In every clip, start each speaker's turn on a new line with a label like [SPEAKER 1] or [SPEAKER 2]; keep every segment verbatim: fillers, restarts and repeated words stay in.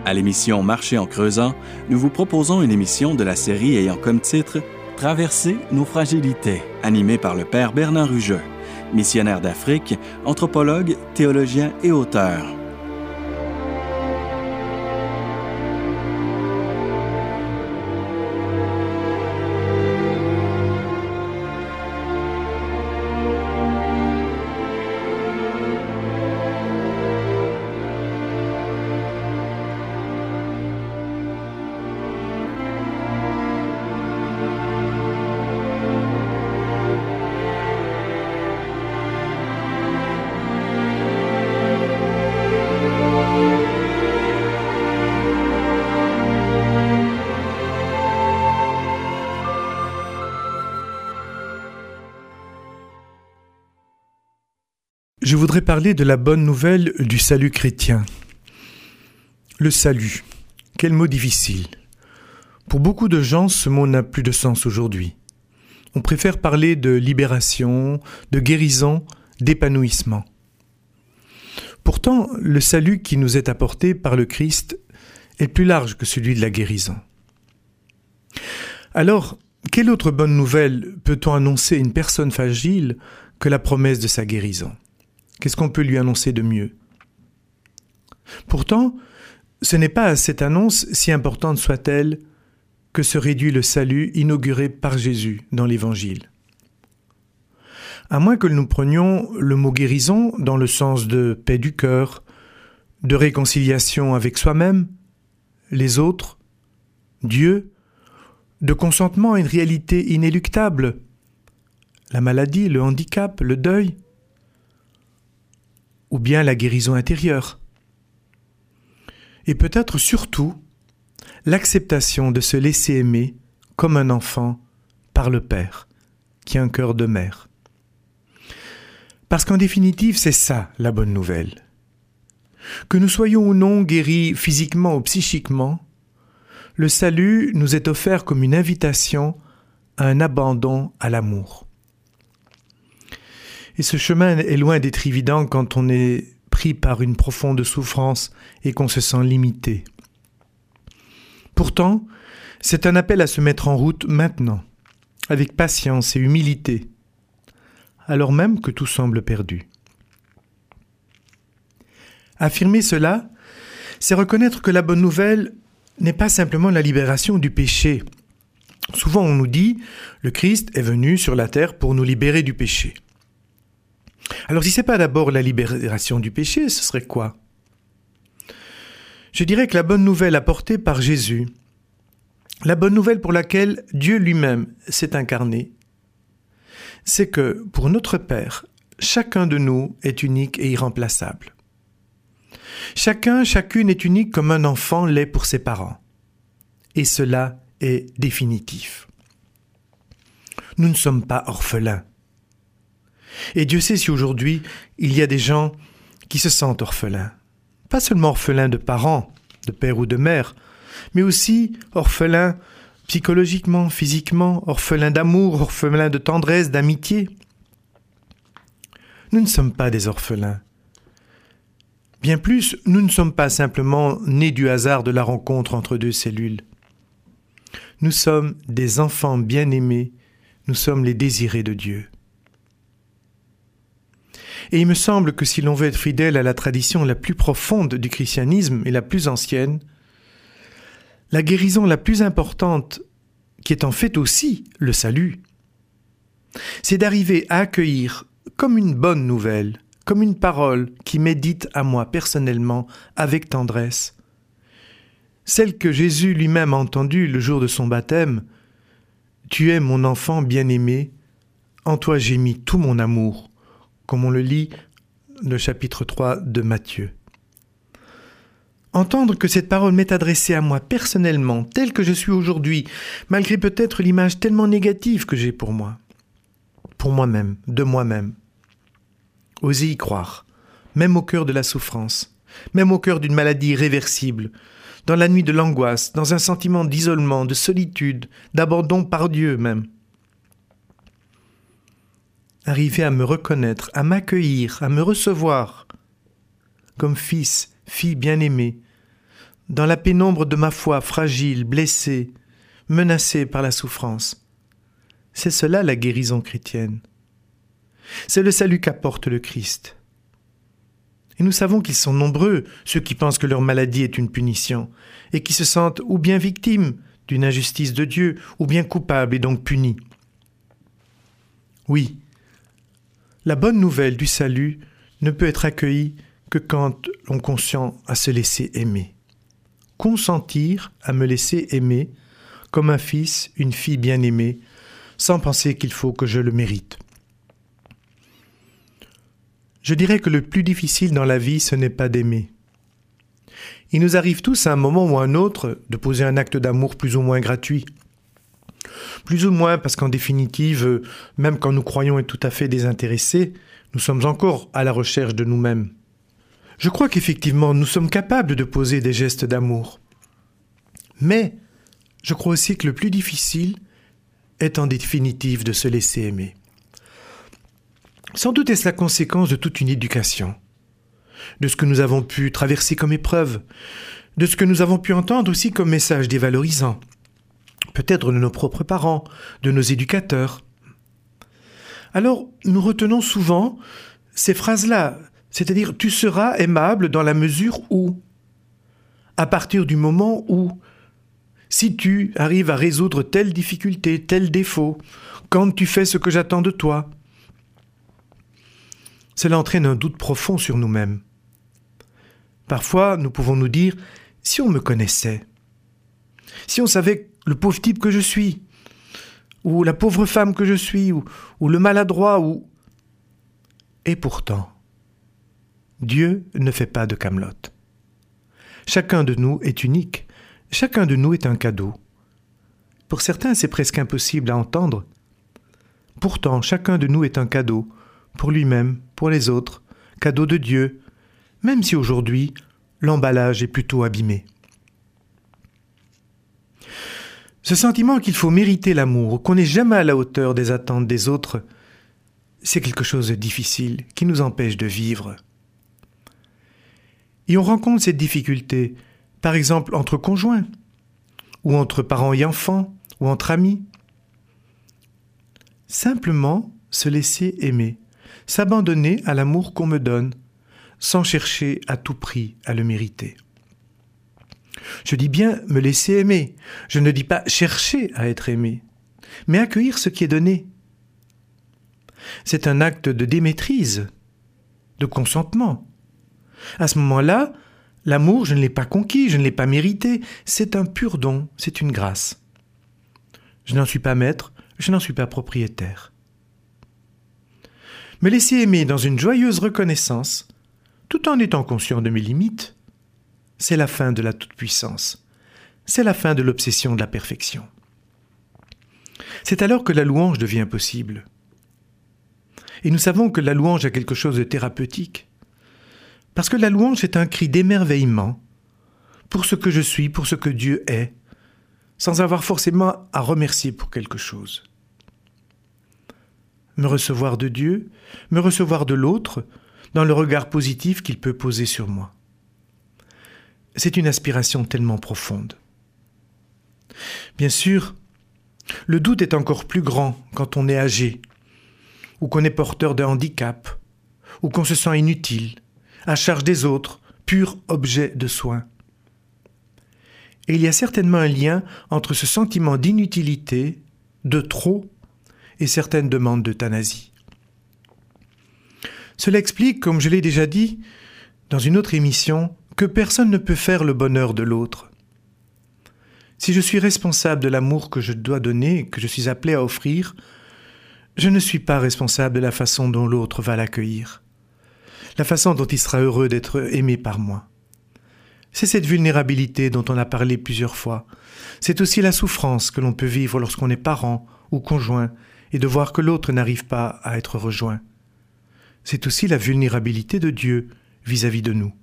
[SPEAKER 1] À l'émission Marcher en creusant, nous vous proposons une émission de la série ayant comme titre « Traverser nos fragilités », animée par le père Bernard Rugeux, missionnaire d'Afrique, anthropologue, théologien et auteur.
[SPEAKER 2] Je voudrais parler de la bonne nouvelle du salut chrétien. Le salut, quel mot difficile. Pour beaucoup de gens, ce mot n'a plus de sens aujourd'hui. On préfère parler de libération, de guérison, d'épanouissement. Pourtant, le salut qui nous est apporté par le Christ est plus large que celui de la guérison. Alors, quelle autre bonne nouvelle peut-on annoncer à une personne fragile que la promesse de sa guérison ? Qu'est-ce qu'on peut lui annoncer de mieux ? Pourtant, ce n'est pas à cette annonce, si importante soit-elle, que se réduit le salut inauguré par Jésus dans l'Évangile. À moins que nous prenions le mot guérison dans le sens de paix du cœur, de réconciliation avec soi-même, les autres, Dieu, de consentement à une réalité inéluctable, la maladie, le handicap, le deuil, ou bien la guérison intérieure. Et peut-être surtout, l'acceptation de se laisser aimer comme un enfant par le Père, qui a un cœur de mère. Parce qu'en définitive, c'est ça la bonne nouvelle. Que nous soyons ou non guéris physiquement ou psychiquement, le salut nous est offert comme une invitation à un abandon à l'amour. Et ce chemin est loin d'être évident quand on est pris par une profonde souffrance et qu'on se sent limité. Pourtant, c'est un appel à se mettre en route maintenant, avec patience et humilité, alors même que tout semble perdu. Affirmer cela, c'est reconnaître que la bonne nouvelle n'est pas simplement la libération du péché. Souvent on nous dit « le Christ est venu sur la terre pour nous libérer du péché ». Alors si ce n'est pas d'abord la libération du péché, ce serait quoi ? Je dirais que la bonne nouvelle apportée par Jésus, la bonne nouvelle pour laquelle Dieu lui-même s'est incarné, c'est que pour notre Père, chacun de nous est unique et irremplaçable. Chacun, chacune est unique comme un enfant l'est pour ses parents. Et cela est définitif. Nous ne sommes pas orphelins. Et Dieu sait si aujourd'hui, il y a des gens qui se sentent orphelins. Pas seulement orphelins de parents, de père ou de mère, mais aussi orphelins psychologiquement, physiquement, orphelins d'amour, orphelins de tendresse, d'amitié. Nous ne sommes pas des orphelins. Bien plus, nous ne sommes pas simplement nés du hasard de la rencontre entre deux cellules. Nous sommes des enfants bien-aimés, nous sommes les désirés de Dieu. Et il me semble que si l'on veut être fidèle à la tradition la plus profonde du christianisme et la plus ancienne, la guérison la plus importante, qui est en fait aussi le salut, c'est d'arriver à accueillir comme une bonne nouvelle, comme une parole qui médite à moi personnellement avec tendresse, celle que Jésus lui-même a entendue le jour de son baptême, « Tu es mon enfant bien-aimé, en toi j'ai mis tout mon amour », comme on le lit le chapitre trois de Matthieu. Entendre que cette parole m'est adressée à moi personnellement, telle que je suis aujourd'hui, malgré peut-être l'image tellement négative que j'ai pour moi, pour moi-même, de moi-même. Osez y croire, même au cœur de la souffrance, même au cœur d'une maladie irréversible, dans la nuit de l'angoisse, dans un sentiment d'isolement, de solitude, d'abandon par Dieu même. Arriver à me reconnaître, à m'accueillir, à me recevoir comme fils, fille bien-aimée, dans la pénombre de ma foi fragile, blessée, menacée par la souffrance. C'est cela la guérison chrétienne. C'est le salut qu'apporte le Christ. Et nous savons qu'ils sont nombreux, ceux qui pensent que leur maladie est une punition, et qui se sentent ou bien victimes d'une injustice de Dieu, ou bien coupables et donc punis. Oui, la bonne nouvelle du salut ne peut être accueillie que quand l'on consent à se laisser aimer. Consentir à me laisser aimer, comme un fils, une fille bien-aimée, sans penser qu'il faut que je le mérite. Je dirais que le plus difficile dans la vie, ce n'est pas d'aimer. Il nous arrive tous à un moment ou à un autre de poser un acte d'amour plus ou moins gratuit. Plus ou moins parce qu'en définitive, même quand nous croyons être tout à fait désintéressés, nous sommes encore à la recherche de nous-mêmes. Je crois qu'effectivement, nous sommes capables de poser des gestes d'amour. Mais je crois aussi que le plus difficile est en définitive de se laisser aimer. Sans doute est-ce la conséquence de toute une éducation, de ce que nous avons pu traverser comme épreuve, de ce que nous avons pu entendre aussi comme message dévalorisant, peut-être de nos propres parents, de nos éducateurs. Alors, nous retenons souvent ces phrases-là, c'est-à-dire « tu seras aimable dans la mesure où », à partir du moment où, si tu arrives à résoudre telle difficulté, tel défaut, quand tu fais ce que j'attends de toi. Cela entraîne un doute profond sur nous-mêmes. Parfois, nous pouvons nous dire « si on me connaissait, si on savait le pauvre type que je suis, ou la pauvre femme que je suis, ou, ou le maladroit, ou... » Et pourtant, Dieu ne fait pas de camelote. Chacun de nous est unique, chacun de nous est un cadeau. Pour certains, c'est presque impossible à entendre. Pourtant, chacun de nous est un cadeau, pour lui-même, pour les autres, cadeau de Dieu, même si aujourd'hui, l'emballage est plutôt abîmé. Ce sentiment qu'il faut mériter l'amour, qu'on n'est jamais à la hauteur des attentes des autres, c'est quelque chose de difficile qui nous empêche de vivre. Et on rencontre cette difficulté, par exemple entre conjoints, ou entre parents et enfants, ou entre amis. Simplement se laisser aimer, s'abandonner à l'amour qu'on me donne, sans chercher à tout prix à le mériter. Je dis bien me laisser aimer, je ne dis pas chercher à être aimé, mais accueillir ce qui est donné. C'est un acte de démaîtrise, de consentement. À ce moment-là, l'amour, je ne l'ai pas conquis, je ne l'ai pas mérité, c'est un pur don, c'est une grâce. Je n'en suis pas maître, je n'en suis pas propriétaire. Me laisser aimer dans une joyeuse reconnaissance, tout en étant conscient de mes limites, c'est la fin de la toute-puissance. C'est la fin de l'obsession de la perfection. C'est alors que la louange devient possible. Et nous savons que la louange a quelque chose de thérapeutique. Parce que la louange est un cri d'émerveillement pour ce que je suis, pour ce que Dieu est, sans avoir forcément à remercier pour quelque chose. Me recevoir de Dieu, me recevoir de l'autre, dans le regard positif qu'il peut poser sur moi. C'est une aspiration tellement profonde. Bien sûr, le doute est encore plus grand quand on est âgé, ou qu'on est porteur de handicap, ou qu'on se sent inutile, à charge des autres, pur objet de soin. Et il y a certainement un lien entre ce sentiment d'inutilité, de trop, et certaines demandes d'euthanasie. Cela explique, comme je l'ai déjà dit dans une autre émission, que personne ne peut faire le bonheur de l'autre. Si je suis responsable de l'amour que je dois donner, que je suis appelé à offrir, je ne suis pas responsable de la façon dont l'autre va l'accueillir, la façon dont il sera heureux d'être aimé par moi. C'est cette vulnérabilité dont on a parlé plusieurs fois. C'est aussi la souffrance que l'on peut vivre lorsqu'on est parent ou conjoint et de voir que l'autre n'arrive pas à être rejoint. C'est aussi la vulnérabilité de Dieu vis-à-vis de nous.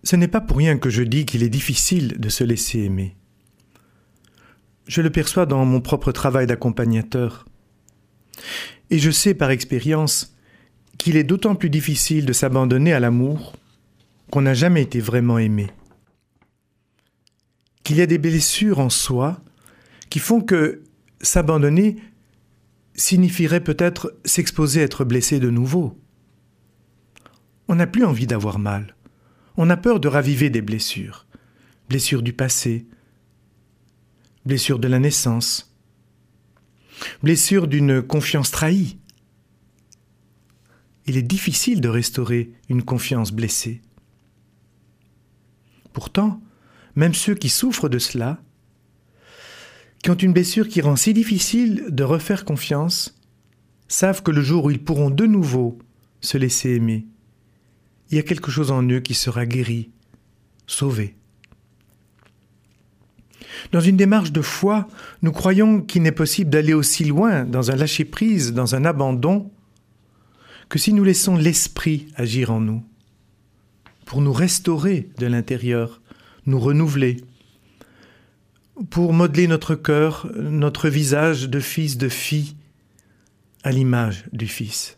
[SPEAKER 2] Ce n'est pas pour rien que je dis qu'il est difficile de se laisser aimer. Je le perçois dans mon propre travail d'accompagnateur. Et je sais par expérience qu'il est d'autant plus difficile de s'abandonner à l'amour qu'on n'a jamais été vraiment aimé. Qu'il y a des blessures en soi qui font que s'abandonner signifierait peut-être s'exposer à être blessé de nouveau. On n'a plus envie d'avoir mal. On a peur de raviver des blessures. Blessures du passé, blessures de la naissance, blessures d'une confiance trahie. Il est difficile de restaurer une confiance blessée. Pourtant, même ceux qui souffrent de cela, qui ont une blessure qui rend si difficile de refaire confiance, savent que le jour où ils pourront de nouveau se laisser aimer, il y a quelque chose en eux qui sera guéri, sauvé. Dans une démarche de foi, nous croyons qu'il n'est possible d'aller aussi loin dans un lâcher-prise, dans un abandon, que si nous laissons l'esprit agir en nous, pour nous restaurer de l'intérieur, nous renouveler, pour modeler notre cœur, notre visage de fils, de fille, à l'image du Fils.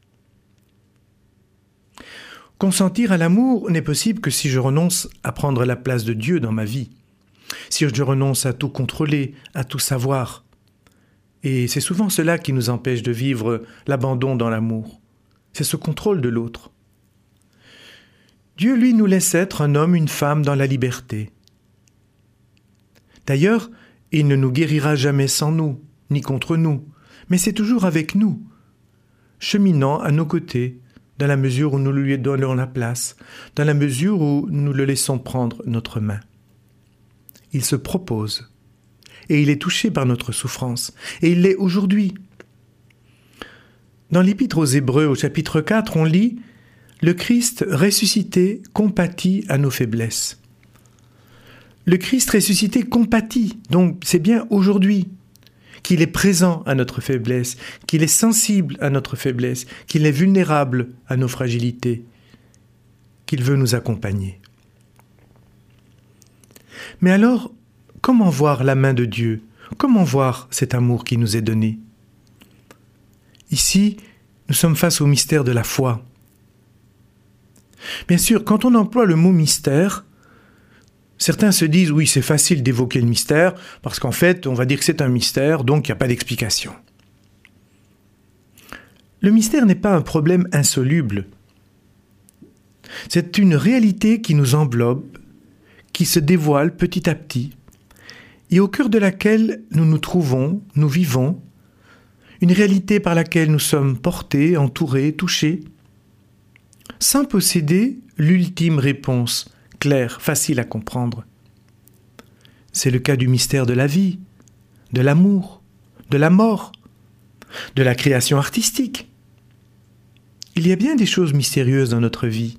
[SPEAKER 2] Consentir à l'amour n'est possible que si je renonce à prendre la place de Dieu dans ma vie, si je renonce à tout contrôler, à tout savoir. Et c'est souvent cela qui nous empêche de vivre l'abandon dans l'amour. C'est ce contrôle de l'autre. Dieu, lui, nous laisse être un homme, une femme dans la liberté. D'ailleurs, il ne nous guérira jamais sans nous, ni contre nous, mais c'est toujours avec nous, cheminant à nos côtés, dans la mesure où nous lui donnons la place, dans la mesure où nous le laissons prendre notre main. Il se propose, et il est touché par notre souffrance, et il l'est aujourd'hui. Dans l'Épître aux Hébreux, au chapitre quatre, on lit « Le Christ ressuscité compatit à nos faiblesses ». Le Christ ressuscité compatit, donc c'est bien aujourd'hui qu'il est présent à notre faiblesse, qu'il est sensible à notre faiblesse, qu'il est vulnérable à nos fragilités, qu'il veut nous accompagner. Mais alors, comment voir la main de Dieu? Comment voir cet amour qui nous est donné? Ici, nous sommes face au mystère de la foi. Bien sûr, quand on emploie le mot mystère, certains se disent, oui, c'est facile d'évoquer le mystère, parce qu'en fait, on va dire que c'est un mystère, donc il n'y a pas d'explication. Le mystère n'est pas un problème insoluble. C'est une réalité qui nous enveloppe, qui se dévoile petit à petit, et au cœur de laquelle nous nous trouvons, nous vivons, une réalité par laquelle nous sommes portés, entourés, touchés, sans posséder l'ultime réponse, claire, facile à comprendre. C'est le cas du mystère de la vie, de l'amour, de la mort, de la création artistique. Il y a bien des choses mystérieuses dans notre vie.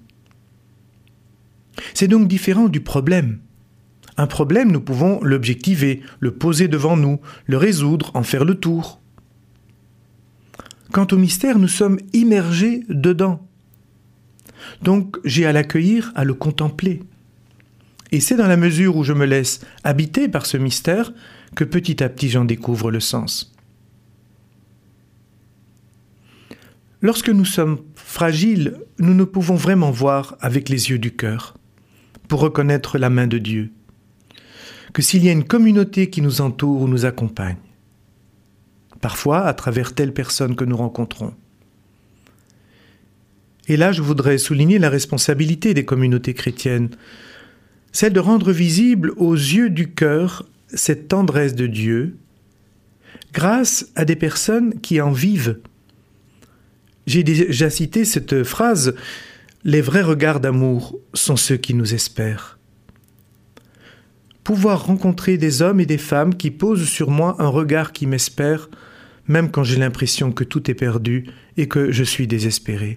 [SPEAKER 2] C'est donc différent du problème. Un problème, nous pouvons l'objectiver, le poser devant nous, le résoudre, en faire le tour. Quant au mystère, nous sommes immergés dedans. Donc j'ai à l'accueillir, à le contempler. Et c'est dans la mesure où je me laisse habiter par ce mystère que petit à petit j'en découvre le sens. Lorsque nous sommes fragiles, nous ne pouvons vraiment voir avec les yeux du cœur, pour reconnaître la main de Dieu, que s'il y a une communauté qui nous entoure ou nous accompagne, parfois à travers telle personne que nous rencontrons. Et là, je voudrais souligner la responsabilité des communautés chrétiennes, celle de rendre visible aux yeux du cœur cette tendresse de Dieu, grâce à des personnes qui en vivent. J'ai déjà cité cette phrase, « Les vrais regards d'amour sont ceux qui nous espèrent ». Pouvoir rencontrer des hommes et des femmes qui posent sur moi un regard qui m'espère, même quand j'ai l'impression que tout est perdu et que je suis désespéré.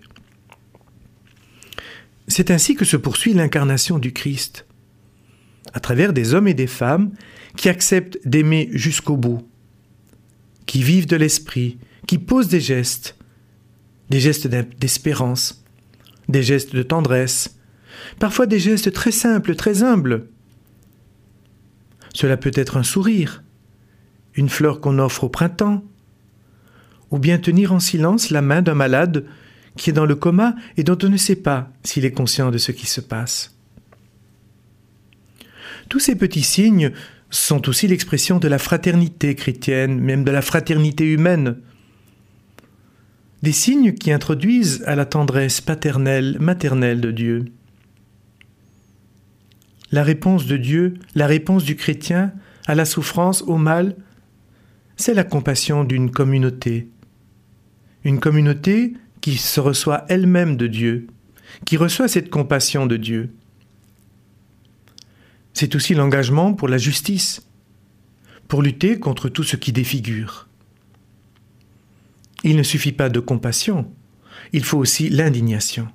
[SPEAKER 2] C'est ainsi que se poursuit l'incarnation du Christ, à travers des hommes et des femmes qui acceptent d'aimer jusqu'au bout, qui vivent de l'esprit, qui posent des gestes, des gestes d'espérance, des gestes de tendresse, Parfois des gestes très simples, très humbles. Cela peut être un sourire, une fleur qu'on offre au printemps, ou bien tenir en silence la main d'un malade qui est dans le coma et dont on ne sait pas s'il est conscient de ce qui se passe. Tous ces petits signes sont aussi l'expression de la fraternité chrétienne, même de la fraternité humaine. Des signes qui introduisent à la tendresse paternelle, maternelle de Dieu. La réponse de Dieu, la réponse du chrétien à la souffrance, au mal, c'est la compassion d'une communauté. Une communauté qui se reçoit elle-même de Dieu, qui reçoit cette compassion de Dieu. C'est aussi l'engagement pour la justice, pour lutter contre tout ce qui défigure. Il ne suffit pas de compassion, il faut aussi l'indignation.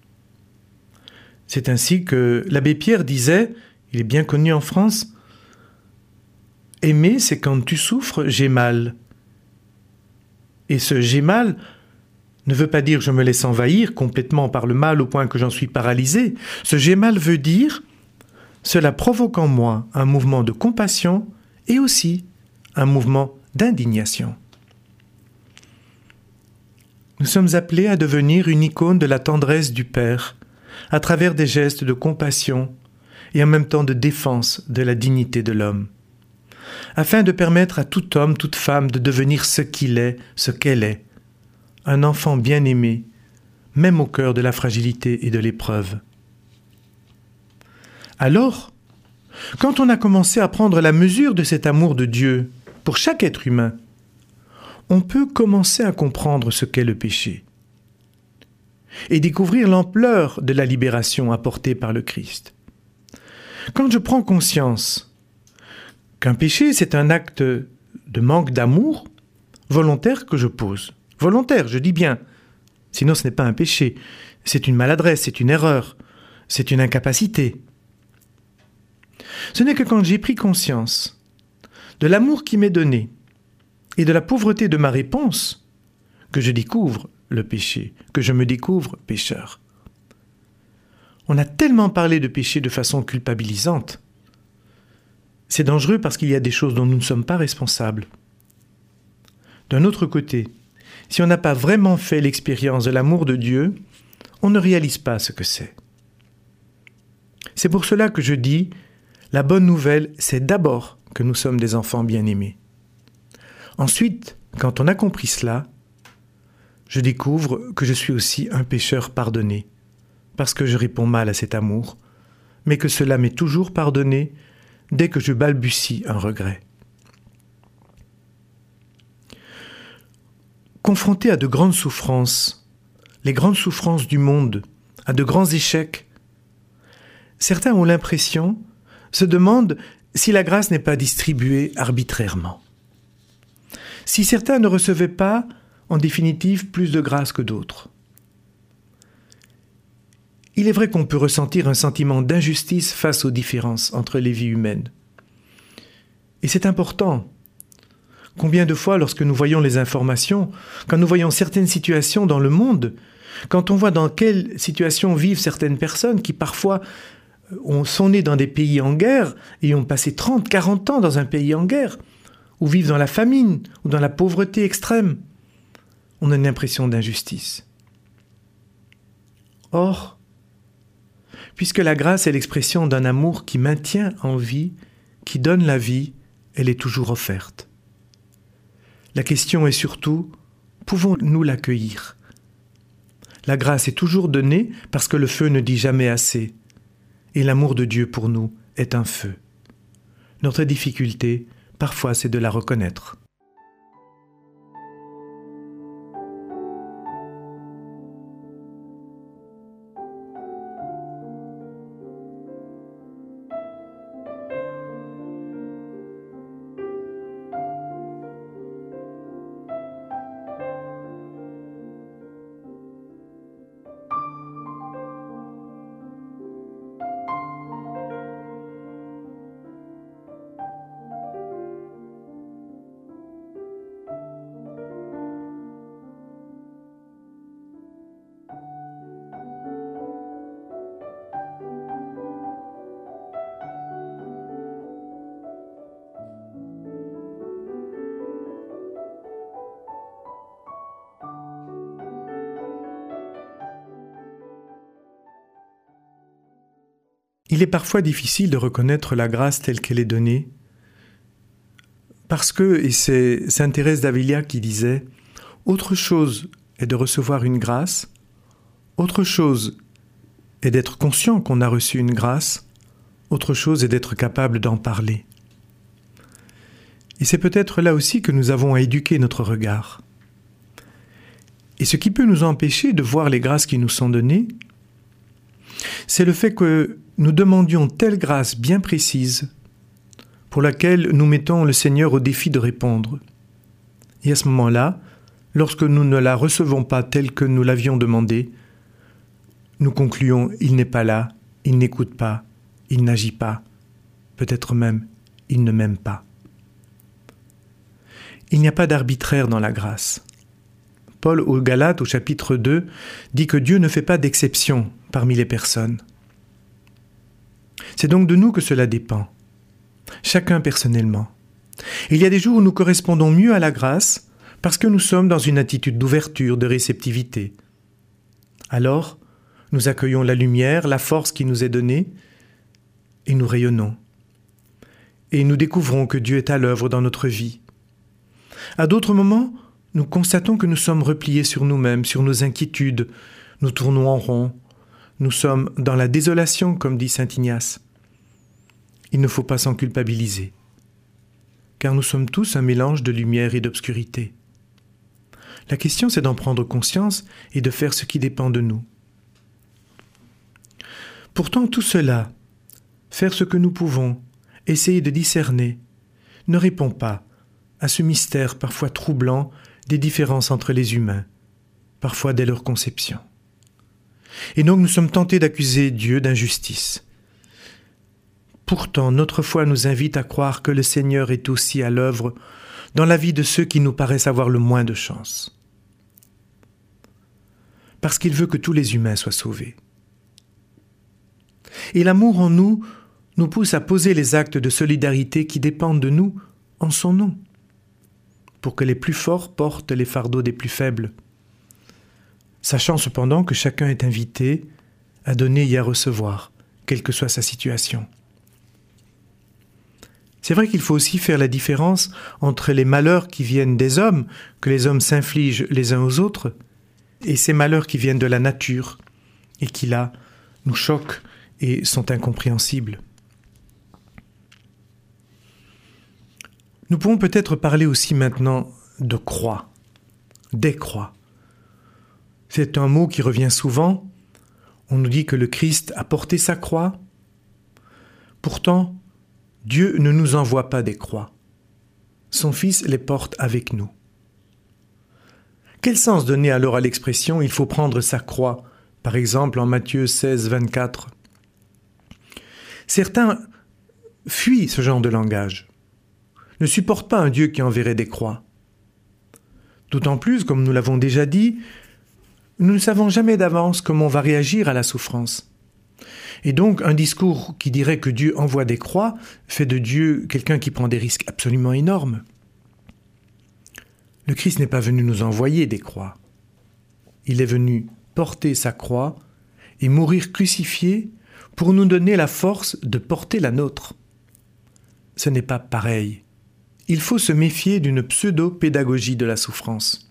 [SPEAKER 2] C'est ainsi que l'abbé Pierre disait, il est bien connu en France, « Aimer, c'est quand tu souffres, j'ai mal. » Et ce « j'ai mal » ne veut pas dire « je me laisse envahir complètement par le mal au point que j'en suis paralysé ». Ce « j'ai mal » veut dire « cela provoque en moi un mouvement de compassion et aussi un mouvement d'indignation ». Nous sommes appelés à devenir une icône de la tendresse du Père, à travers des gestes de compassion et en même temps de défense de la dignité de l'homme, afin de permettre à tout homme, toute femme de devenir ce qu'il est, ce qu'elle est, un enfant bien-aimé, même au cœur de la fragilité et de l'épreuve. Alors, quand on a commencé à prendre la mesure de cet amour de Dieu pour chaque être humain, on peut commencer à comprendre ce qu'est le péché et découvrir l'ampleur de la libération apportée par le Christ. Quand je prends conscience qu'un péché, c'est un acte de manque d'amour volontaire que je pose, volontaire, je dis bien, sinon ce n'est pas un péché, c'est une maladresse, c'est une erreur, c'est une incapacité. Ce n'est que quand j'ai pris conscience de l'amour qui m'est donné et de la pauvreté de ma réponse que je découvre le péché, que je me découvre pécheur. On a tellement parlé de péché de façon culpabilisante. C'est dangereux parce qu'il y a des choses dont nous ne sommes pas responsables. D'un autre côté, si on n'a pas vraiment fait l'expérience de l'amour de Dieu, on ne réalise pas ce que c'est. C'est pour cela que je dis, la bonne nouvelle, c'est d'abord que nous sommes des enfants bien-aimés. Ensuite, quand on a compris cela, je découvre que je suis aussi un pécheur pardonné, parce que je réponds mal à cet amour, mais que cela m'est toujours pardonné dès que je balbutie un regret. Confronté à de grandes souffrances, les grandes souffrances du monde, à de grands échecs, certains ont l'impression, se demandent si la grâce n'est pas distribuée arbitrairement. Si certains ne recevaient pas, en définitive, plus de grâce que d'autres. Il est vrai qu'on peut ressentir un sentiment d'injustice face aux différences entre les vies humaines. Et c'est important. Combien de fois, lorsque nous voyons les informations, quand nous voyons certaines situations dans le monde, quand on voit dans quelles situations vivent certaines personnes qui parfois sont nées dans des pays en guerre et ont passé trente, quarante ans dans un pays en guerre, ou vivent dans la famine, ou dans la pauvreté extrême, on a une impression d'injustice. Or, puisque la grâce est l'expression d'un amour qui maintient en vie, qui donne la vie, elle est toujours offerte. La question est surtout, pouvons-nous l'accueillir ? La grâce est toujours donnée parce que le feu ne dit jamais assez. Et l'amour de Dieu pour nous est un feu. Notre difficulté, parfois, c'est de la reconnaître. Il est parfois difficile de reconnaître la grâce telle qu'elle est donnée, parce que, et c'est sainte Thérèse d'Avila qui disait, « Autre chose est de recevoir une grâce, autre chose est d'être conscient qu'on a reçu une grâce, autre chose est d'être capable d'en parler. » Et c'est peut-être là aussi que nous avons à éduquer notre regard. Et ce qui peut nous empêcher de voir les grâces qui nous sont données, c'est le fait que nous demandions telle grâce bien précise pour laquelle nous mettons le Seigneur au défi de répondre. Et à ce moment-là, lorsque nous ne la recevons pas telle que nous l'avions demandée, nous concluons « il n'est pas là, il n'écoute pas, il n'agit pas, peut-être même il ne m'aime pas ». Il n'y a pas d'arbitraire dans la grâce. Paul aux Galates, au chapitre deux, dit que Dieu ne fait pas d'exception parmi les personnes. C'est donc de nous que cela dépend, chacun personnellement. Il y a des jours où nous correspondons mieux à la grâce parce que nous sommes dans une attitude d'ouverture, de réceptivité. Alors, nous accueillons la lumière, la force qui nous est donnée, et nous rayonnons. Et nous découvrons que Dieu est à l'œuvre dans notre vie. À d'autres moments, nous constatons que nous sommes repliés sur nous-mêmes, sur nos inquiétudes, nous tournons en rond, nous sommes dans la désolation, comme dit saint Ignace. Il ne faut pas s'en culpabiliser, car nous sommes tous un mélange de lumière et d'obscurité. La question, c'est d'en prendre conscience et de faire ce qui dépend de nous. Pourtant, tout cela, faire ce que nous pouvons, essayer de discerner, ne répond pas à ce mystère parfois troublant des différences entre les humains, parfois dès leur conception. Et donc nous sommes tentés d'accuser Dieu d'injustice. Pourtant, notre foi nous invite à croire que le Seigneur est aussi à l'œuvre dans la vie de ceux qui nous paraissent avoir le moins de chance. Parce qu'il veut que tous les humains soient sauvés. Et l'amour en nous nous pousse à poser les actes de solidarité qui dépendent de nous en son nom, pour que les plus forts portent les fardeaux des plus faibles, sachant cependant que chacun est invité à donner et à recevoir, quelle que soit sa situation. C'est vrai qu'il faut aussi faire la différence entre les malheurs qui viennent des hommes, que les hommes s'infligent les uns aux autres, et ces malheurs qui viennent de la nature, et qui là nous choquent et sont incompréhensibles. Nous pouvons peut-être parler aussi maintenant de croix, des croix. C'est un mot qui revient souvent. On nous dit que le Christ a porté sa croix. Pourtant, Dieu ne nous envoie pas des croix. Son Fils les porte avec nous. Quel sens donner alors à l'expression « il faut prendre sa croix » par exemple en Matthieu seize, vingt-quatre. Certains fuient ce genre de langage, ne supportent pas un Dieu qui enverrait des croix. D'autant plus, comme nous l'avons déjà dit, nous ne savons jamais d'avance comment on va réagir à la souffrance. Et donc, un discours qui dirait que Dieu envoie des croix fait de Dieu quelqu'un qui prend des risques absolument énormes. Le Christ n'est pas venu nous envoyer des croix. Il est venu porter sa croix et mourir crucifié pour nous donner la force de porter la nôtre. Ce n'est pas pareil. Il faut se méfier d'une pseudo-pédagogie de la souffrance.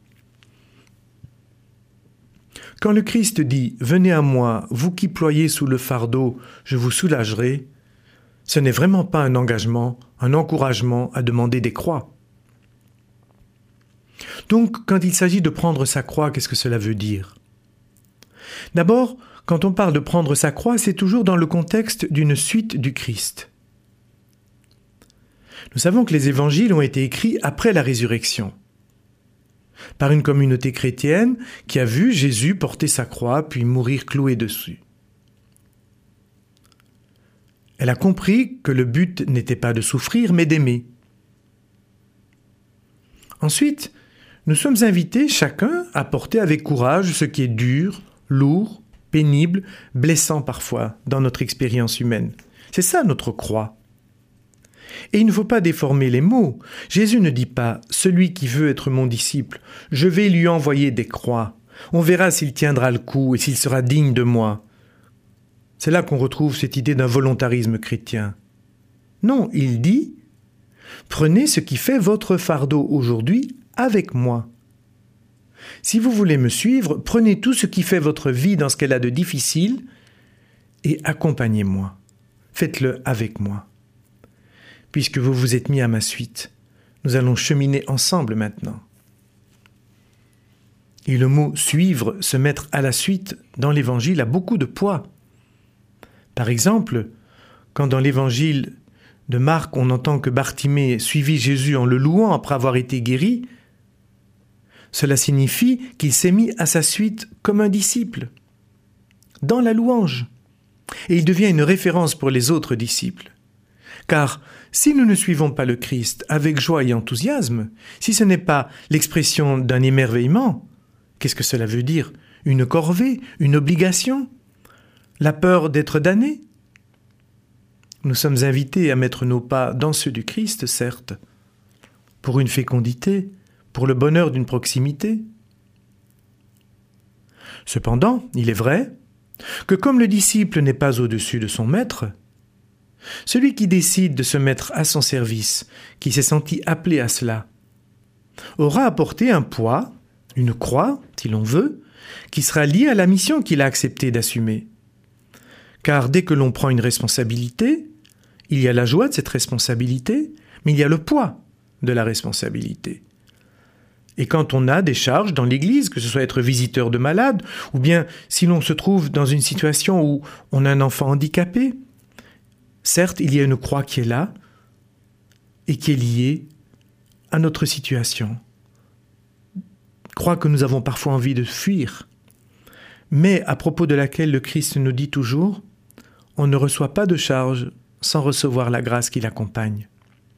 [SPEAKER 2] Quand le Christ dit « Venez à moi, vous qui ployez sous le fardeau, je vous soulagerai », ce n'est vraiment pas un engagement, un encouragement à demander des croix. Donc, quand il s'agit de prendre sa croix, qu'est-ce que cela veut dire ? D'abord, quand on parle de prendre sa croix, c'est toujours dans le contexte d'une suite du Christ. Nous savons que les évangiles ont été écrits après la résurrection, par une communauté chrétienne qui a vu Jésus porter sa croix puis mourir cloué dessus. Elle a compris que le but n'était pas de souffrir, mais d'aimer. Ensuite, nous sommes invités chacun à porter avec courage ce qui est dur, lourd, pénible, blessant parfois dans notre expérience humaine. C'est ça notre croix. Et il ne faut pas déformer les mots. Jésus ne dit pas « Celui qui veut être mon disciple, je vais lui envoyer des croix. On verra s'il tiendra le coup et s'il sera digne de moi. » C'est là qu'on retrouve cette idée d'un volontarisme chrétien. Non, il dit « Prenez ce qui fait votre fardeau aujourd'hui avec moi. Si vous voulez me suivre, prenez tout ce qui fait votre vie dans ce qu'elle a de difficile et accompagnez-moi. Faites-le avec moi. Puisque vous vous êtes mis à ma suite, nous allons cheminer ensemble maintenant. » Et le mot « suivre », se mettre à la suite dans l'Évangile a beaucoup de poids. Par exemple, quand dans l'Évangile de Marc, on entend que Bartimée suivit Jésus en le louant après avoir été guéri, cela signifie qu'il s'est mis à sa suite comme un disciple, dans la louange. Et il devient une référence pour les autres disciples. Car si nous ne suivons pas le Christ avec joie et enthousiasme, si ce n'est pas l'expression d'un émerveillement, qu'est-ce que cela veut dire? Une corvée, une obligation? La peur d'être damné? Nous sommes invités à mettre nos pas dans ceux du Christ, certes, pour une fécondité, pour le bonheur d'une proximité. Cependant, il est vrai que comme le disciple n'est pas au-dessus de son maître, celui qui décide de se mettre à son service, qui s'est senti appelé à cela, aura apporté un poids, une croix, si l'on veut, qui sera liée à la mission qu'il a accepté d'assumer. Car dès que l'on prend une responsabilité, il y a la joie de cette responsabilité, mais il y a le poids de la responsabilité. Et quand on a des charges dans l'Église, que ce soit être visiteur de malades, ou bien si l'on se trouve dans une situation où on a un enfant handicapé, certes, il y a une croix qui est là et qui est liée à notre situation. Croix que nous avons parfois envie de fuir, mais à propos de laquelle le Christ nous dit toujours « On ne reçoit pas de charge sans recevoir la grâce qui l'accompagne. »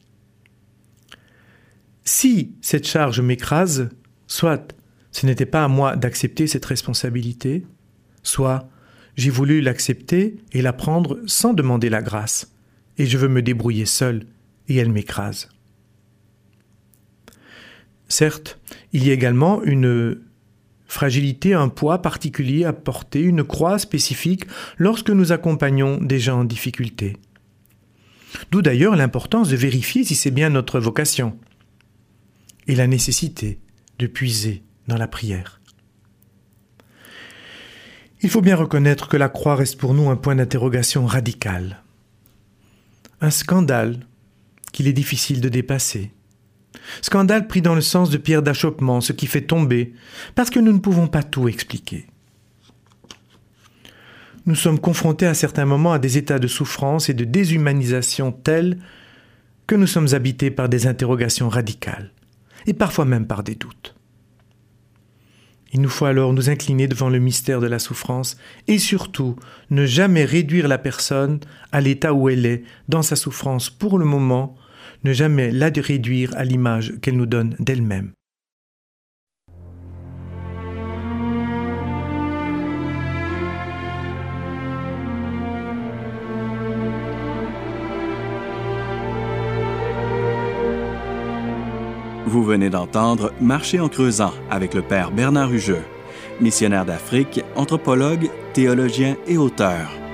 [SPEAKER 2] Si cette charge m'écrase, soit ce n'était pas à moi d'accepter cette responsabilité, soit j'ai voulu l'accepter et la prendre sans demander la grâce, et je veux me débrouiller seul, et elle m'écrase. Certes, il y a également une fragilité, un poids particulier à porter, une croix spécifique lorsque nous accompagnons des gens en difficulté. D'où d'ailleurs l'importance de vérifier si c'est bien notre vocation et la nécessité de puiser dans la prière. Il faut bien reconnaître que la croix reste pour nous un point d'interrogation radical, un scandale qu'il est difficile de dépasser. Scandale pris dans le sens de pierre d'achoppement, ce qui fait tomber, parce que nous ne pouvons pas tout expliquer. Nous sommes confrontés à certains moments à des états de souffrance et de déshumanisation tels que nous sommes habités par des interrogations radicales, et parfois même par des doutes. Il nous faut alors nous incliner devant le mystère de la souffrance et surtout ne jamais réduire la personne à l'état où elle est dans sa souffrance pour le moment, ne jamais la réduire à l'image qu'elle nous donne d'elle-même.
[SPEAKER 1] Vous venez d'entendre Marcher en creusant avec le père Bernard Hugeux, missionnaire d'Afrique, anthropologue, théologien et auteur.